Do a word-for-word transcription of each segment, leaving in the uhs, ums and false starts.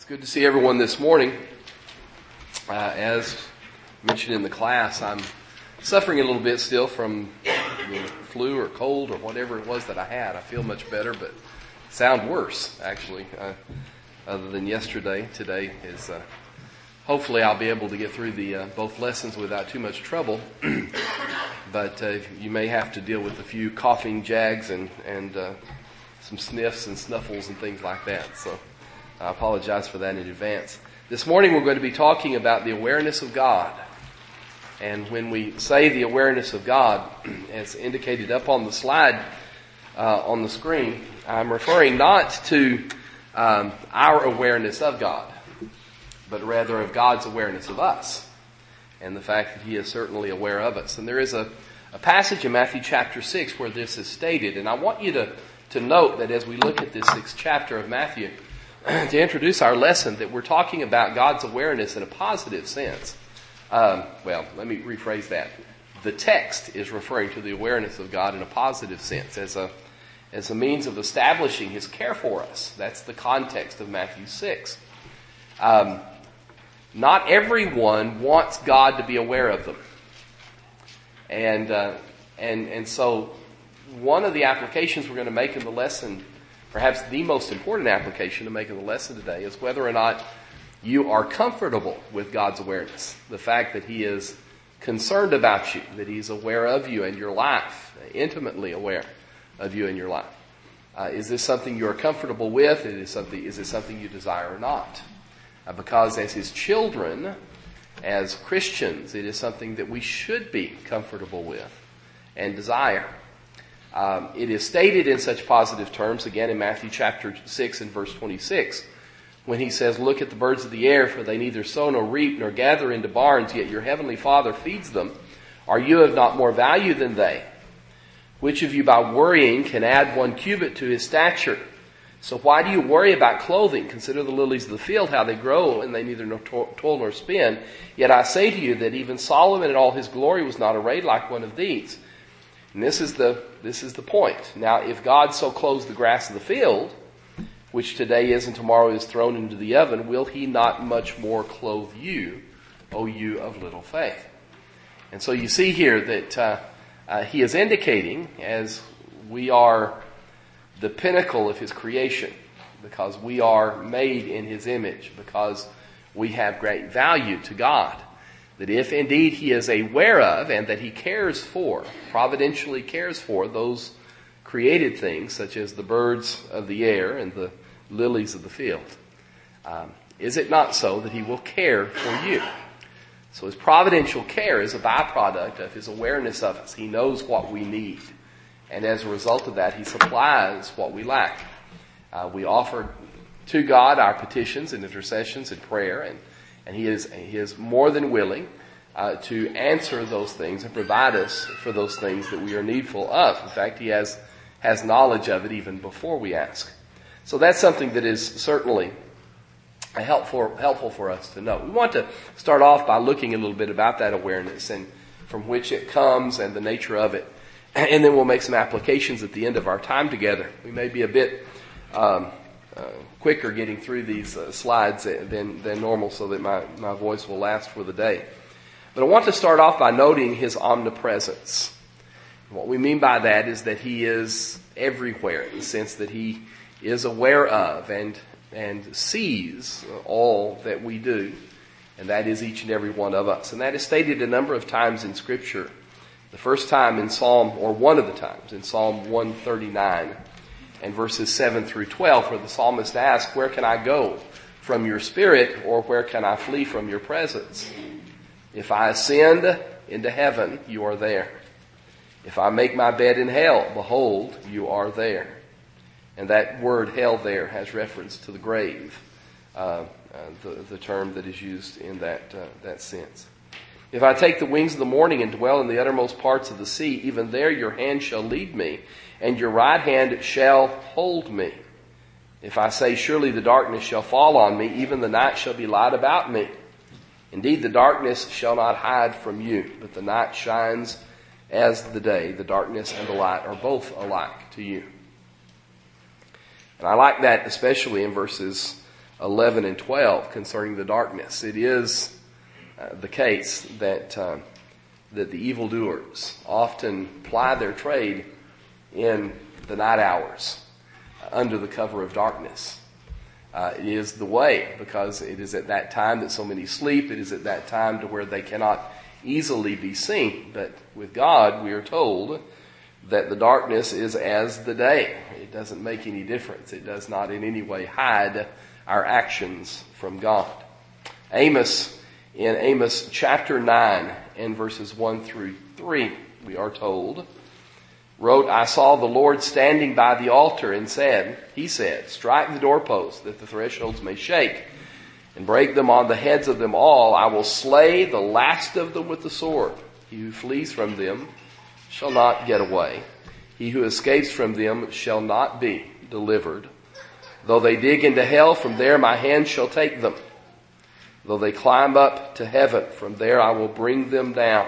It's good to see everyone this morning. Uh, as mentioned in the class, I'm suffering a little bit still from the flu or cold or whatever it was that I had. I feel much better, but sound worse, actually, uh, other than yesterday. Today is, uh, hopefully I'll be able to get through the uh, both lessons without too much trouble. But uh, you may have to deal with a few coughing jags and, and uh, some sniffs and snuffles and things like that. So I apologize for that in advance. This morning we're going to be talking about the awareness of God. And when we say the awareness of God, as indicated up on the slide uh, on the screen, I'm referring not to um, our awareness of God, but rather of God's awareness of us, and the fact that He is certainly aware of us. And there is a, a passage in Matthew chapter six where this is stated, and I want you to, to note that as we look at this sixth chapter of Matthew, to introduce our lesson, that we're talking about God's awareness in a positive sense. Um, well, let me rephrase that. The text is referring to the awareness of God in a positive sense, as a as a means of establishing His care for us. That's the context of Matthew six. Um, not everyone wants God to be aware of them, and uh, and and so one of the applications we're going to make in the lesson, perhaps the most important application to make in the lesson today, is whether or not you are comfortable with God's awareness. The fact that He is concerned about you, that He's aware of you and your life, intimately aware of you and your life. Uh, is this something you are comfortable with? Is, something, is it something you desire or not? Uh, because as His children, as Christians, it is something that we should be comfortable with and desire. Um, it is stated in such positive terms, again in Matthew chapter six and verse twenty-six, when He says, "Look at the birds of the air, for they neither sow nor reap nor gather into barns, yet your heavenly Father feeds them. Are you of not more value than they? Which of you by worrying can add one cubit to his stature? So why do you worry about clothing? Consider the lilies of the field, how they grow, and they neither toil nor spin. Yet I say to you that even Solomon in all his glory was not arrayed like one of these." And this is the this is the point. Now, if God so clothes the grass of the field, which today is and tomorrow is thrown into the oven, will He not much more clothe you, O you of little faith? And so you see here that uh, uh, He is indicating, as we are the pinnacle of His creation, because we are made in His image, because we have great value to God, that if indeed He is aware of and that He cares for, providentially cares for those created things such as the birds of the air and the lilies of the field, um, is it not so that He will care for you? So His providential care is a byproduct of His awareness of us. He knows what we need, and as a result of that, He supplies what we lack. Uh, we offer to God our petitions and intercessions and prayer, and And He is He is more than willing uh, to answer those things and provide us for those things that we are needful of. In fact, He has has knowledge of it even before we ask. So that's something that is certainly helpful helpful for us to know. We want to start off by looking a little bit about that awareness and from which it comes and the nature of it, and then we'll make some applications at the end of our time together. We may be a bit Um, Uh, quicker getting through these uh, slides than, than normal so that my, my voice will last for the day. But I want to start off by noting His omnipresence. What we mean by that is that He is everywhere, in the sense that He is aware of and, and sees all that we do, and that is each and every one of us. And that is stated a number of times in Scripture. The first time in Psalm, or one of the times, in Psalm one thirty-nine, and verses seven through twelve, where the psalmist asks, "Where can I go from your spirit, or where can I flee from your presence? If I ascend into heaven, you are there. If I make my bed in hell, behold, you are there." And that word hell there has reference to the grave, uh, uh, the, the term that is used in that, uh, that sense. "If I take the wings of the morning and dwell in the uttermost parts of the sea, even there your hand shall lead me, and your right hand shall hold me. If I say, surely the darkness shall fall on me, even the night shall be light about me. Indeed, the darkness shall not hide from you, but the night shines as the day. The darkness and the light are both alike to you." And I like that especially in verses eleven and twelve concerning the darkness. It is uh, the case that uh, that the evildoers often ply their trade in the night hours uh, under the cover of darkness. Uh, it is the way, because it is at that time that so many sleep. It is at that time to where they cannot easily be seen. But with God, we are told that the darkness is as the day. It doesn't make any difference. It does not in any way hide our actions from God. Amos, in Amos chapter nine and verses one through three, we are told, wrote, I saw the Lord standing by the altar and said, he said, strike the doorposts that the thresholds may shake and break them on the heads of them all. I will slay the last of them with the sword. He who flees from them shall not get away. He who escapes from them shall not be delivered. Though they dig into hell, from there my hand shall take them. Though they climb up to heaven, from there I will bring them down.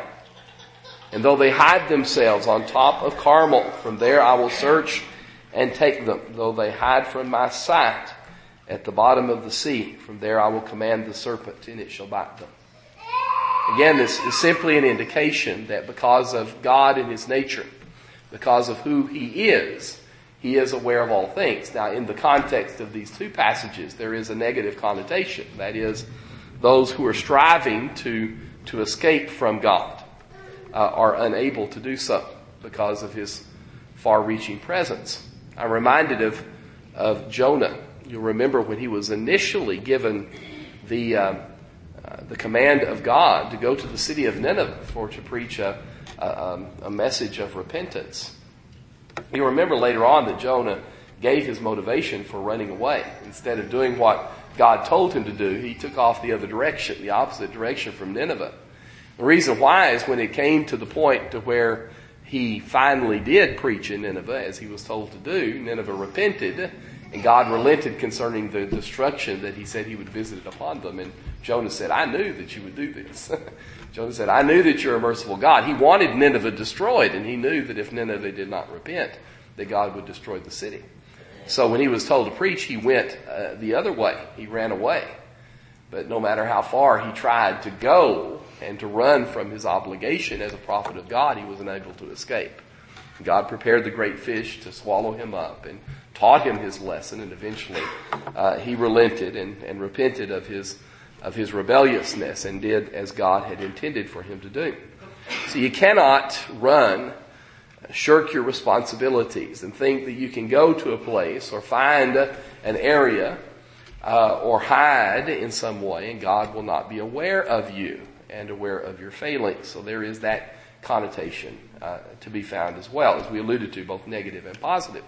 And though they hide themselves on top of Carmel, from there I will search and take them. Though they hide from my sight at the bottom of the sea, from there I will command the serpent, and it shall bite them. Again, this is simply an indication that because of God and His nature, because of who He is, He is aware of all things. Now, in the context of these two passages, there is a negative connotation. That is, those who are striving to, to escape from God uh, are unable to do so because of His far-reaching presence. I'm reminded of, of Jonah. You'll remember when he was initially given the uh, uh, the command of God to go to the city of Nineveh for to preach a, a, a message of repentance. You remember later on that Jonah gave his motivation for running away. Instead of doing what God told him to do, he took off the other direction, the opposite direction from Nineveh. The reason why is when it came to the point to where he finally did preach in Nineveh, as he was told to do, Nineveh repented, and God relented concerning the destruction that He said He would visit upon them. And Jonah said, I knew that you would do this. Jonah said, I knew that you're a merciful God. He wanted Nineveh destroyed, and he knew that if Nineveh did not repent, that God would destroy the city. So when he was told to preach, he went uh, the other way. He ran away. But no matter how far he tried to go and to run from his obligation as a prophet of God, he was unable to escape. God prepared the great fish to swallow him up and taught him his lesson, and eventually uh, he relented and, and repented of his of his rebelliousness and did as God had intended for him to do. So you cannot run, shirk your responsibilities, and think that you can go to a place or find an area uh, or hide in some way, and God will not be aware of you and aware of your failings. So there is that connotation uh, to be found as well, as we alluded to, both negative and positive.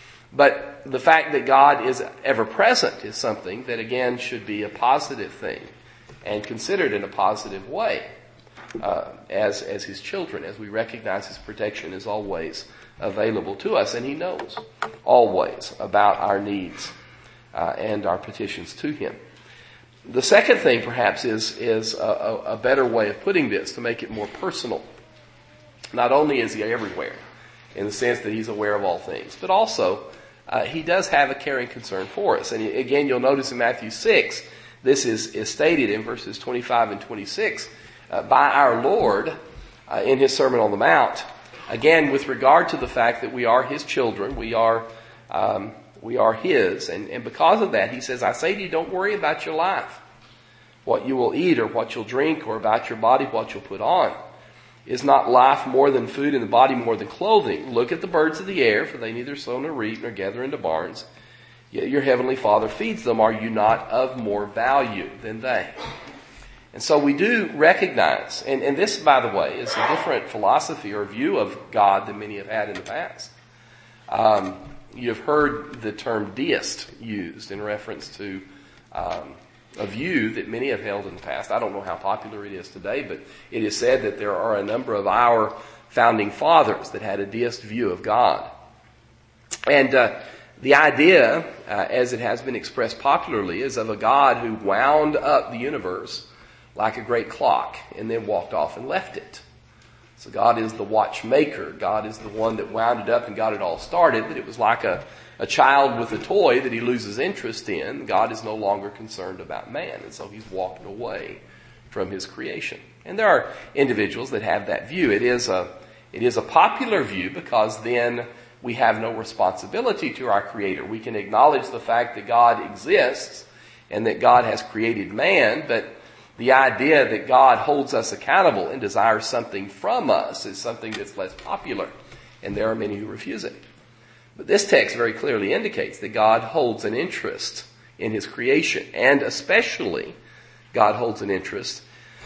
But the fact that God is ever present is something that, again, should be a positive thing and considered in a positive way uh, as as His children, as we recognize His protection is always available to us, and He knows always about our needs uh, and our petitions to Him. The second thing, perhaps, is is a, a better way of putting this to make it more personal. Not only is He everywhere, in the sense that He's aware of all things, but also uh, He does have a caring concern for us. And again, you'll notice in Matthew six, this is, is stated in verses twenty-five and twenty-six uh, by our Lord uh, in His Sermon on the Mount. Again, with regard to the fact that we are His children, we are um, we are His, and, and because of that, He says, I say to you, don't worry about your life, what you will eat or what you'll drink, or about your body, what you'll put on. Is not life more than food, and the body more than clothing? Look at the birds of the air, for they neither sow nor reap nor gather into barns, yet your heavenly Father feeds them. Are you not of more value than they? And so we do recognize, and, and this, by the way, is a different philosophy or view of God than many have had in the past. Um, you've heard the term deist used in reference to um, a view that many have held in the past. I don't know how popular it is today, but it is said that there are a number of our founding fathers that had a deist view of God. And uh, the idea, uh, as it has been expressed popularly, is of a God who wound up the universe like a great clock and then walked off and left it. So God is the watchmaker. God is the one that wound it up and got it all started. That it was like a, a child with a toy that he loses interest in. God is no longer concerned about man. And so he's walking away from his creation. And there are individuals that have that view. It is a, it is a popular view because then we have no responsibility to our Creator. We can acknowledge the fact that God exists and that God has created man, but the idea that God holds us accountable and desires something from us is something that's less popular, and there are many who refuse it. But this text very clearly indicates that God holds an interest in his creation, and especially God holds an interest,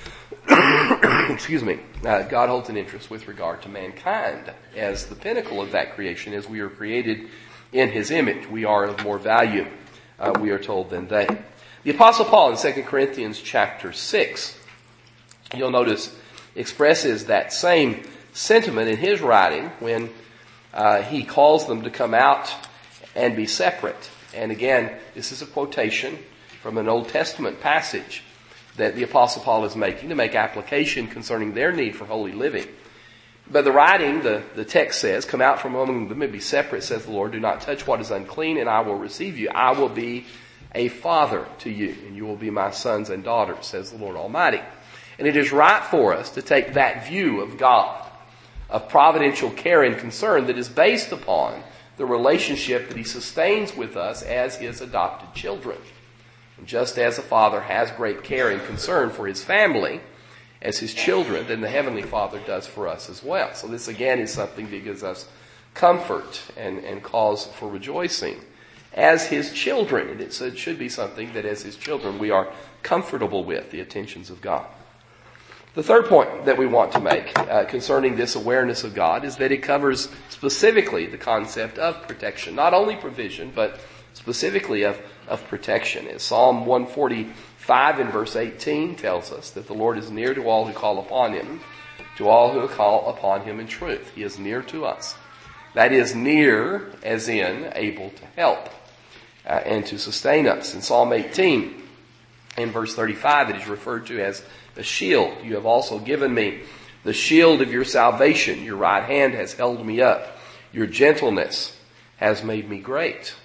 excuse me, uh, God holds an interest with regard to mankind as the pinnacle of that creation. As we are created in his image, we are of more value, uh, we are told, than they. The Apostle Paul in Second Corinthians chapter six, you'll notice, expresses that same sentiment in his writing when uh, he calls them to come out and be separate. And again, this is a quotation from an Old Testament passage that the Apostle Paul is making to make application concerning their need for holy living. But the writing, the, the text says, come out from among them and be separate, says the Lord. Do not touch what is unclean, and I will receive you. I will be a father to you, and you will be my sons and daughters, says the Lord Almighty. And it is right for us to take that view of God, of providential care and concern that is based upon the relationship that he sustains with us as his adopted children. And just as a father has great care and concern for his family as his children, then the Heavenly Father does for us as well. So this again is something that gives us comfort and, and cause for rejoicing as his children. And it should be something that as his children we are comfortable with, the attentions of God. The third point that we want to make uh, concerning this awareness of God is that it covers specifically the concept of protection. Not only provision, but specifically of, of protection. As Psalm one forty-five in verse eighteen tells us that the Lord is near to all who call upon him, to all who call upon him in truth. He is near to us. That is near as in able to help uh, and to sustain us. In Psalm eighteen, in verse thirty-five, it is referred to as a shield. You have also given me the shield of your salvation. Your right hand has held me up. Your gentleness has made me great.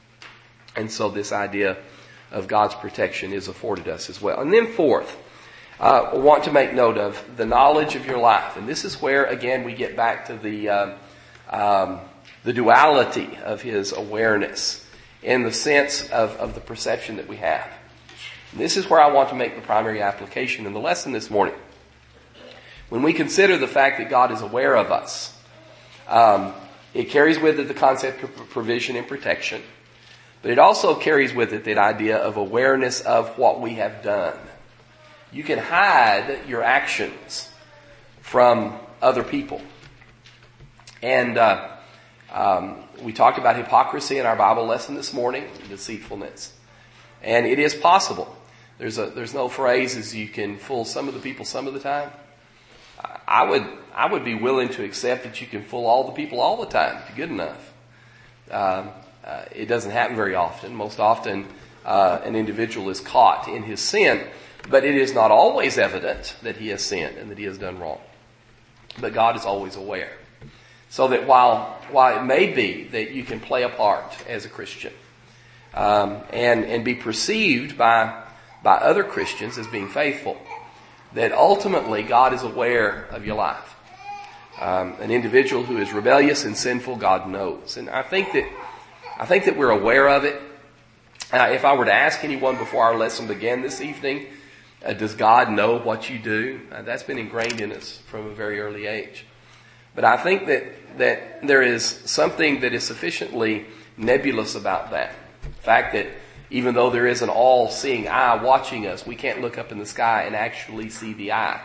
And so this idea of God's protection is afforded us as well. And then fourth, uh, I want to make note of the knowledge of your life. And this is where, again, we get back to the um, um, the duality of his awareness in the sense of, of the perception that we have. This is where I want to make the primary application in the lesson this morning. When we consider the fact that God is aware of us, um, it carries with it the concept of provision and protection, but it also carries with it that idea of awareness of what we have done. You can hide your actions from other people. And uh, um, we talked about hypocrisy in our Bible lesson this morning, deceitfulness. And it is possible. There's a, there's no phrase as you can fool some of the people some of the time. I would, I would be willing to accept that you can fool all the people all the time if you're good enough. Um, uh, it doesn't happen very often. Most often, uh, an individual is caught in his sin, but it is not always evident that he has sinned and that he has done wrong. But God is always aware. So that while, while it may be that you can play a part as a Christian, um, and, and be perceived by by other Christians as being faithful, that ultimately God is aware of your life. Um, an individual who is rebellious and sinful, God knows. And I think that I think that we're aware of it. Uh, if I were to ask anyone before our lesson began this evening, uh, does God know what you do? Uh, that's been ingrained in us from a very early age. But I think that, that there is something that is sufficiently nebulous about that. The fact that even though there is an all-seeing eye watching us, we can't look up in the sky and actually see the eye.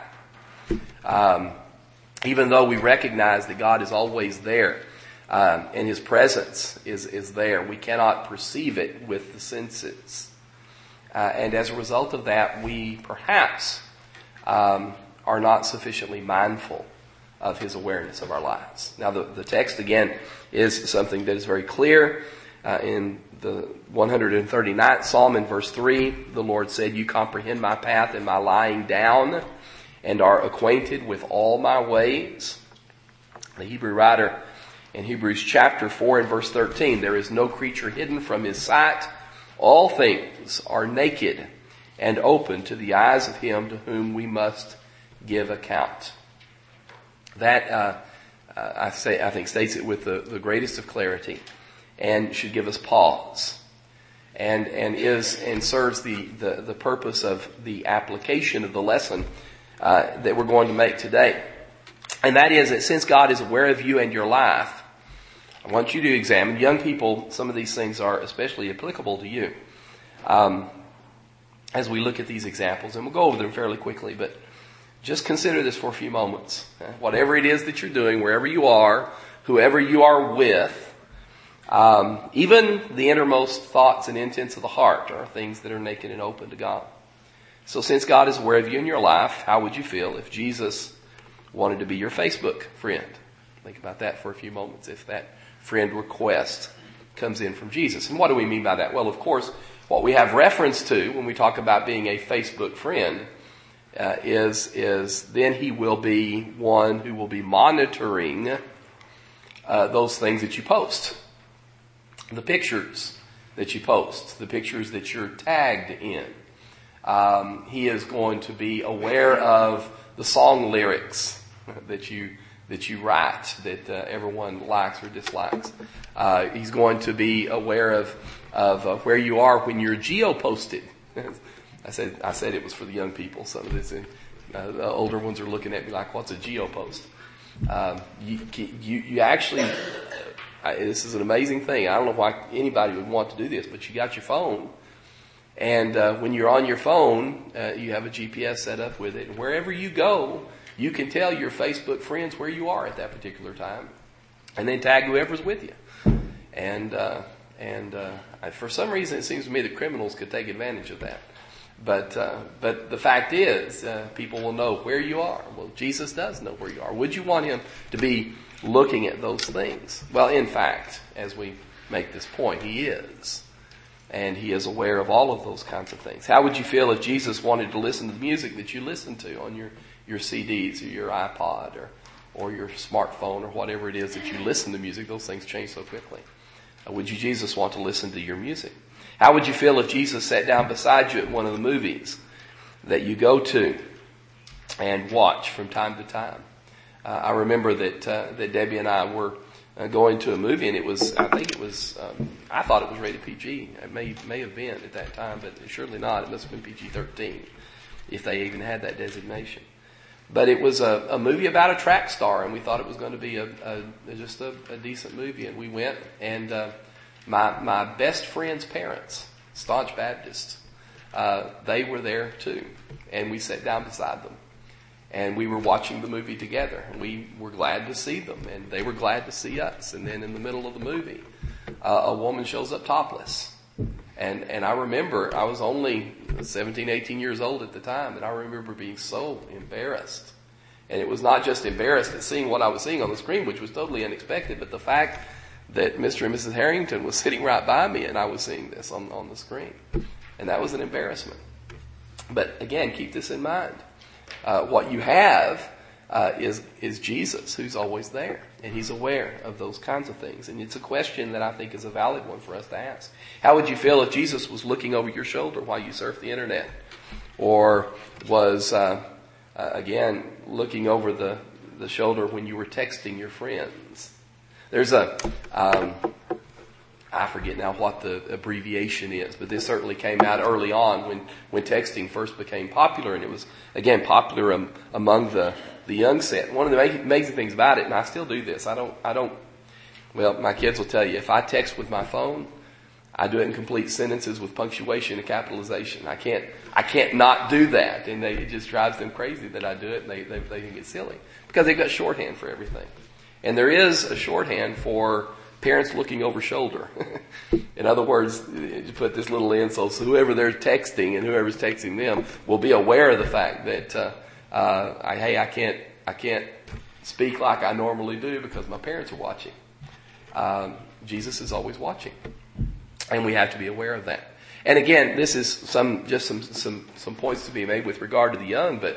Um, even though we recognize that God is always there, um, and his presence is, is there, we cannot perceive it with the senses. Uh, and as a result of that, we perhaps um, are not sufficiently mindful of his awareness of our lives. Now, the, the text, again, is something that is very clear. Uh, in the one hundred thirty-ninth Psalm in verse three, the Lord said, you comprehend my path and my lying down, and are acquainted with all my ways. The Hebrew writer in Hebrews chapter four and verse thirteen, there is no creature hidden from his sight. All things are naked and open to the eyes of him to whom we must give account. That, uh, uh, I say, I think states it with the, the greatest of clarity and should give us pause. And, and is, and serves the, the, the purpose of the application of the lesson, uh, that we're going to make today. And that is that since God is aware of you and your life, I want you to examine, young people, some of these things are especially applicable to you. Um, as we look at these examples, and we'll go over them fairly quickly, but just consider this for a few moments. Whatever it is that you're doing, wherever you are, whoever you are with, um, even the innermost thoughts and intents of the heart are things that are naked and open to God. So since God is aware of you in your life, how would you feel if Jesus wanted to be your Facebook friend? Think about that for a few moments, if that friend request comes in from Jesus. And what do we mean by that? Well, of course, what we have reference to when we talk about being a Facebook friend uh, is, is then he will be one who will be monitoring uh, those things that you post. The pictures that you post, the pictures that you're tagged in. Um, he is going to be aware of the song lyrics that you that you write, that uh, everyone likes or dislikes. Uh, he's going to be aware of of uh, where you are when you're geo-posted. I said I said it was for the young people. Some of this, uh, the older ones are looking at me like, "What's a geo-post?" Um, you, you you actually, uh, this is an amazing thing. I don't know why anybody would want to do this, but you got your phone. And uh, when you're on your phone, uh, you have a G P S set up with it. And wherever you go, you can tell your Facebook friends where you are at that particular time, and then tag whoever's with you. And uh, and uh, for some reason, it seems to me that criminals could take advantage of that. But uh, but the fact is, uh, people will know where you are. Well, Jesus does know where you are. Would you want him to be looking at those things? Well, in fact, as we make this point, he is. And he is aware of all of those kinds of things. How would you feel if Jesus wanted to listen to the music that you listen to on your, your C Ds or your iPod or, or your smartphone or whatever it is that you listen to music? Those things change so quickly. Uh, would you, Jesus, want to listen to your music? How would you feel if Jesus sat down beside you at one of the movies that you go to and watch from time to time? Uh, I remember that uh, that Debbie and I were Uh, going to a movie, and it was, I think it was, um, I thought it was rated P G. It may may have been at that time, but surely not. It must have been P G thirteen, if they even had that designation. But it was a, a movie about a track star, and we thought it was going to be a, a just a, a decent movie. And we went, and uh, my my best friend's parents, staunch Baptists, uh, they were there too, and we sat down beside them. And we were watching the movie together. And we were glad to see them. And they were glad to see us. And then in the middle of the movie, uh, a woman shows up topless. And and I remember, I was only seventeen, eighteen years old at the time. And I remember being so embarrassed. And it was not just embarrassed at seeing what I was seeing on the screen, which was totally unexpected, but the fact that Mister and Missus Harrington was sitting right by me and I was seeing this on, on the screen. And that was an embarrassment. But again, keep this in mind. Uh, what you have uh, is is Jesus, who's always there, and he's aware of those kinds of things. And it's a question that I think is a valid one for us to ask. How would you feel if Jesus was looking over your shoulder while you surfed the internet, or was uh, uh, again looking over the the shoulder when you were texting your friends? There's a um, I forget now what the abbreviation is, but this certainly came out early on when, when texting first became popular, and it was, again, popular um, among the, the young set. One of the amazing things about it, and I still do this, I don't, I don't, well, my kids will tell you, if I text with my phone, I do it in complete sentences with punctuation and capitalization. I can't, I can't not do that, and they, it just drives them crazy that I do it, and they, they, they think it's silly, because they've got shorthand for everything. And there is a shorthand for parents looking over shoulder. In other words, you put this little in so, so whoever they're texting and whoever's texting them will be aware of the fact that, uh, uh, I, hey, I can't, I can't speak like I normally do because my parents are watching. Um, Jesus is always watching. And we have to be aware of that. And again, this is some, just some, some, some points to be made with regard to the young, but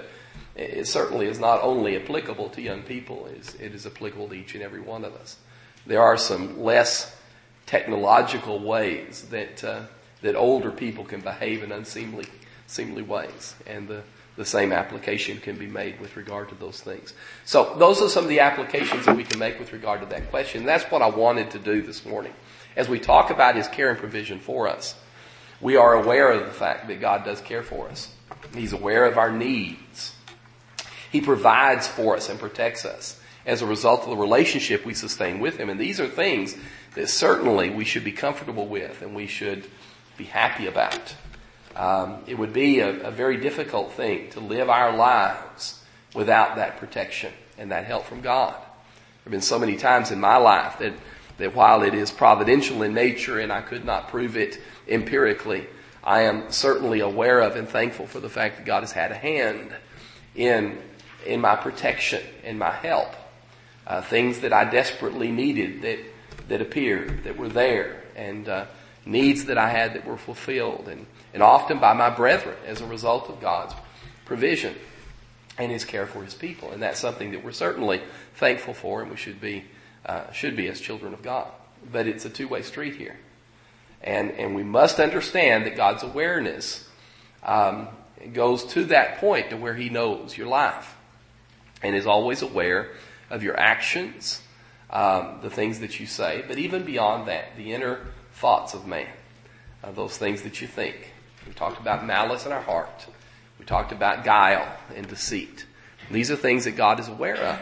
it certainly is not only applicable to young people, it is, it is applicable to each and every one of us. There are some less technological ways that uh, that older people can behave in unseemly seemly ways, and the, the same application can be made with regard to those things. So those are some of the applications that we can make with regard to that question. And that's what I wanted to do this morning. As we talk about His care and provision for us, we are aware of the fact that God does care for us. He's aware of our needs. He provides for us and protects us as a result of the relationship we sustain with Him. And these are things that certainly we should be comfortable with and we should be happy about. Um, it would be a, a very difficult thing to live our lives without that protection and that help from God. There have been so many times in my life that, that while it is providential in nature and I could not prove it empirically, I am certainly aware of and thankful for the fact that God has had a hand in, in my protection and my help. Uh, things that I desperately needed that, that appeared, that were there, and uh, needs that I had that were fulfilled, and, and often by my brethren as a result of God's provision and His care for His people. And that's something that we're certainly thankful for, and we should be uh, should be as children of God. But it's a two-way street here. And and we must understand that God's awareness um, goes to that point to where He knows your life and is always aware of your actions, um, the things that you say, but even beyond that, the inner thoughts of man, uh, those things that you think. We talked about malice in our heart. We talked about guile and deceit. These are things that God is aware of.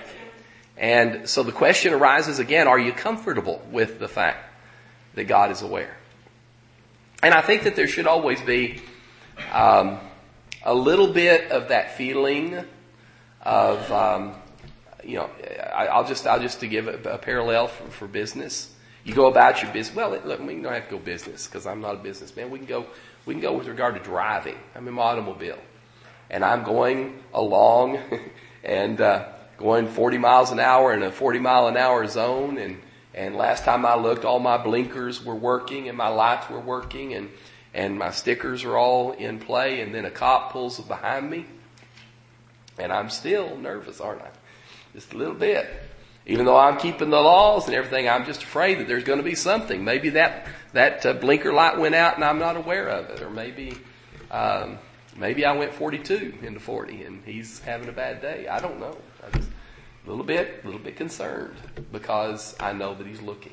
And so the question arises again, are you comfortable with the fact that God is aware? And I think that there should always be um, a little bit of that feeling of, um, you know, I, I'll just I'll just to give a, a parallel for, for business. You go about your business. Well, look, we don't have to go business because I'm not a businessman. We can go. We can go with regard to driving. I'm in my automobile, and I'm going along, and uh, going forty miles an hour in a forty mile an hour zone. And and last time I looked, all my blinkers were working and my lights were working, and and my stickers are all in play. And then a cop pulls up behind me, and I'm still nervous, aren't I? Just a little bit. Even though I'm keeping the laws and everything, I'm just afraid that there's going to be something. Maybe that that uh, blinker light went out and I'm not aware of it. Or maybe um, maybe I went forty-two into forty and he's having a bad day. I don't know. I'm just a little bit, a little bit concerned because I know that he's looking.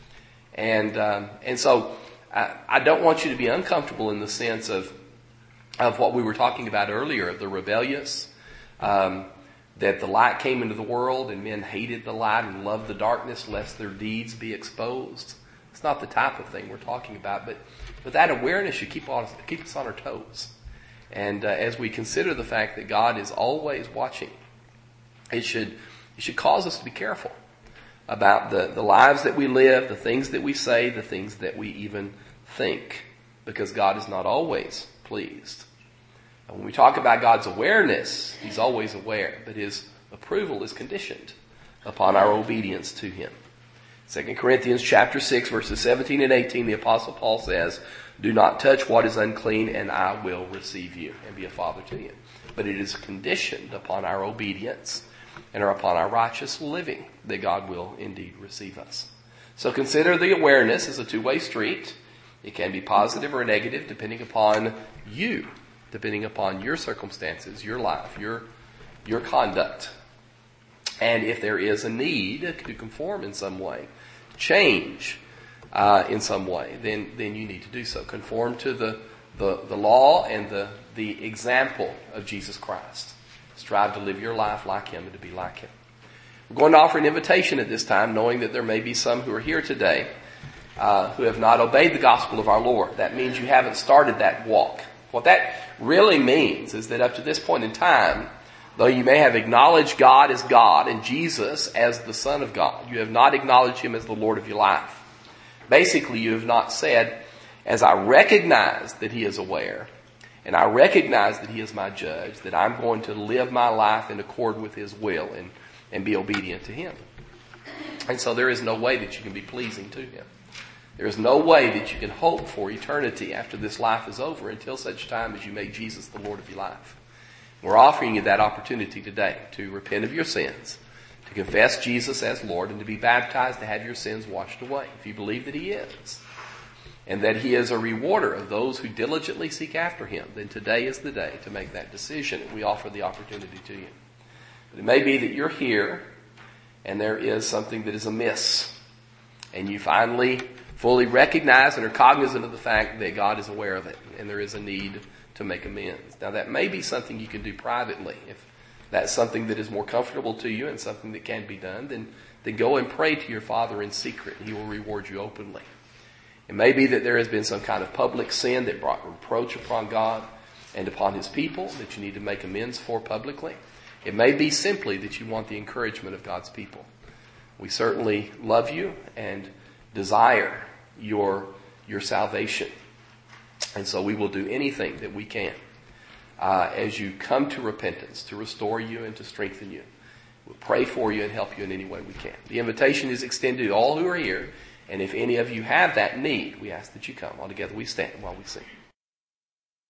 And um, and so I, I don't want you to be uncomfortable in the sense of of what we were talking about earlier, of the rebellious. Um, that the light came into the world and men hated the light and loved the darkness lest their deeds be exposed. It's not the type of thing we're talking about, but, but that awareness should keep, on, keep us on our toes. And uh, as we consider the fact that God is always watching, it should, it should cause us to be careful about the, the lives that we live, the things that we say, the things that we even think, because God is not always pleased. When we talk about God's awareness, He's always aware, but His approval is conditioned upon our obedience to Him. Second Corinthians chapter six, verses seventeen and eighteen, the Apostle Paul says, "Do not touch what is unclean, and I will receive you and be a father to you." But it is conditioned upon our obedience and upon our righteous living that God will indeed receive us. So consider the awareness as a two-way street. It can be positive or negative depending upon you. Depending upon your circumstances, your life, your your conduct. And if there is a need to conform in some way, change uh, in some way, then then you need to do so. Conform to the, the, the law and the, the example of Jesus Christ. Strive to live your life like Him and to be like Him. We're going to offer an invitation at this time, knowing that there may be some who are here today uh, who have not obeyed the gospel of our Lord. That means you haven't started that walk. What that really means is that up to this point in time, though you may have acknowledged God as God and Jesus as the Son of God, you have not acknowledged Him as the Lord of your life. Basically, you have not said, as I recognize that He is aware, and I recognize that He is my judge, that I'm going to live my life in accord with His will and, and be obedient to Him. And so there is no way that you can be pleasing to Him. There is no way that you can hope for eternity after this life is over until such time as you make Jesus the Lord of your life. We're offering you that opportunity today to repent of your sins, to confess Jesus as Lord, and to be baptized to have your sins washed away. If you believe that He is, and that He is a rewarder of those who diligently seek after Him, then today is the day to make that decision. We offer the opportunity to you. But it may be that you're here and there is something that is amiss, and you finally fully recognize and are cognizant of the fact that God is aware of it and there is a need to make amends. Now that may be something you can do privately. If that's something that is more comfortable to you and something that can be done, then, then go and pray to your Father in secret. He will reward you openly. It may be that there has been some kind of public sin that brought reproach upon God and upon His people that you need to make amends for publicly. It may be simply that you want the encouragement of God's people. We certainly love you and desire your, your salvation. And so we will do anything that we can uh, as you come to repentance to restore you and to strengthen you. We'll pray for you and help you in any way we can. The invitation is extended to all who are here. And if any of you have that need, we ask that you come. All together we stand while we sing.